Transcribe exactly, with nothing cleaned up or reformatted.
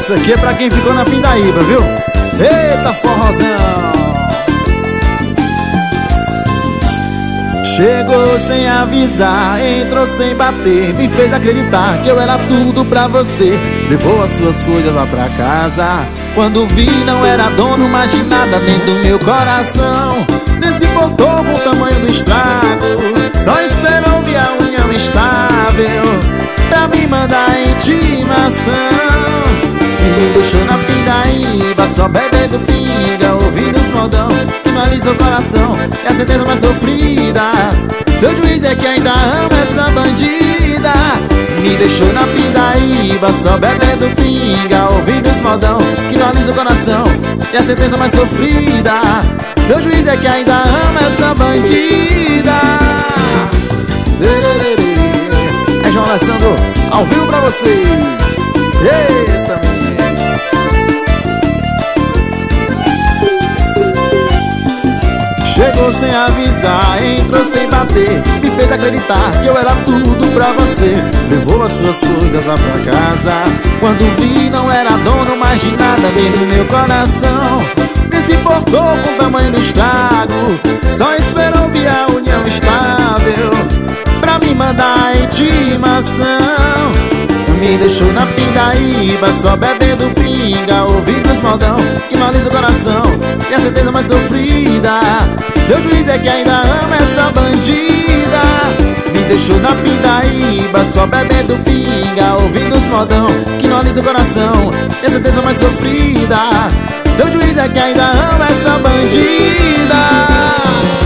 Essa aqui é pra quem ficou na pindaíba, viu? Eita forrozão! Chegou sem avisar, entrou sem bater, me fez acreditar que eu era tudo pra você. Levou as suas coisas lá pra casa. Quando vi não era dono mais de nada dentro do meu coração. Nem se importou com o tamanho do estrago, só esperou ver a união estável pra me mandar a intimação. E me deixou na pindaíba, só bebendo pinga, ouvindo os modão, finaliza o coração. É a sentença mais sofrida, seu juiz é que ainda ama essa bandida. Me deixou na pindaíba, só bebendo pinga, ouvindo os modão, finaliza o coração. É a sentença mais sofrida, seu juiz é que ainda ama essa bandida. É João Alessandro, ao vivo pra vocês. Eita, menino. Chegou sem avisar, entrou sem bater, me fez acreditar que eu era tudo pra você. Levou as suas coisas lá pra casa. Quando vi não era dono mais de nada dentro do meu coração. Nem se importou com o tamanho do estrago, só esperou ver a união estável pra me mandar a intimação. Me deixou na pindaíba, só bebendo pinga, ouvindo os modão, que maliza o coração. E a certeza mais sofrida, seu juiz é que ainda ama essa bandida. Me deixou na pindaíba, só bebendo pinga, ouvindo os modão, que maliza o coração. E a certeza mais sofrida, seu juiz é que ainda ama essa bandida.